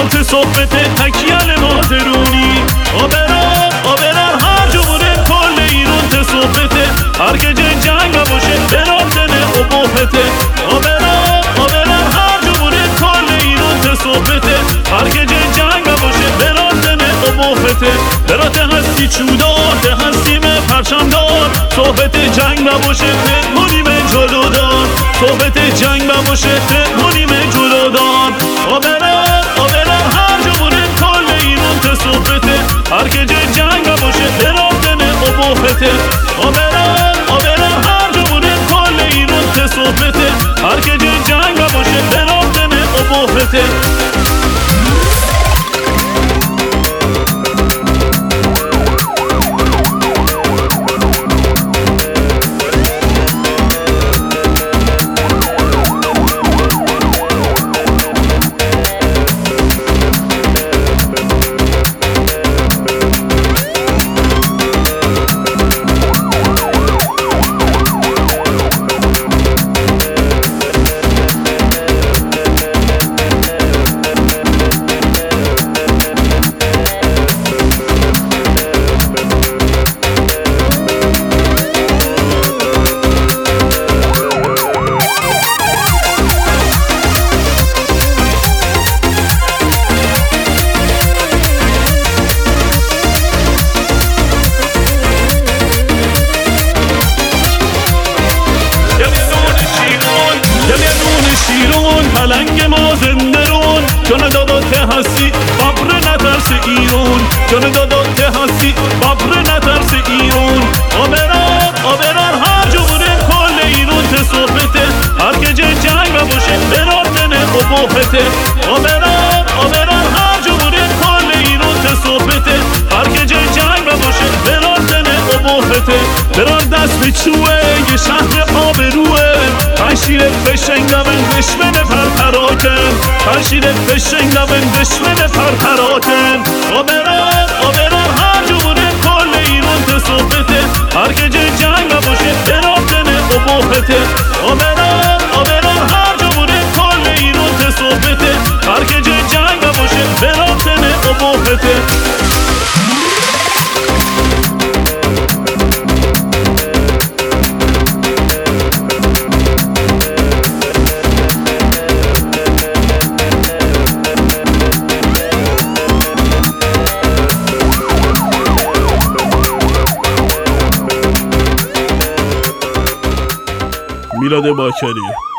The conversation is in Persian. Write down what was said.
ایران صحبت تکیل مادرونی آبرار هر جمهوره کل ایران صحبت هر که جنگ باشه براتنه و بوفته آبرار هر جمهوره کل ایران صحبت هر که جنگ باشه براتنه و بوفته برات هستی چودار هستیم پرچمدار صحبت جنگ باشه پنهونیم جلودار صحبت جنگ باشه پنهونیم جلودار آبرار هر جمهوره کل ایران صحبت هر که جنگ باشه براتنه و بوفته آبرار هر جمهوره کل ایران صحبت هر که جنگ باشه براتنه و بوفته پلنگ ما زندرون جان دادات هستی ببر نترس ایران جان دادات هستی ببر نترس ایران آبرار هر جمهوره کل ایران صحبته هر که جنگ باشه براتنه و بوفته آبرار هر جمهوره کل ایران صحبته هر که جنگ باشه براتنه و بوفته برار دست به چوه یه شهر آبروه پنشیر فشنگمن دشمن پرپراکن پنشیر فشنگمن دشمن پرپراکن آبرار هر جمهوره کل ایران صحبته هر که جنگ باشه براتنه و بوفته آبرار هر جمهوره کل ایران صحبته هر که جنگ باشه براتنه و بوفته میلاد باکری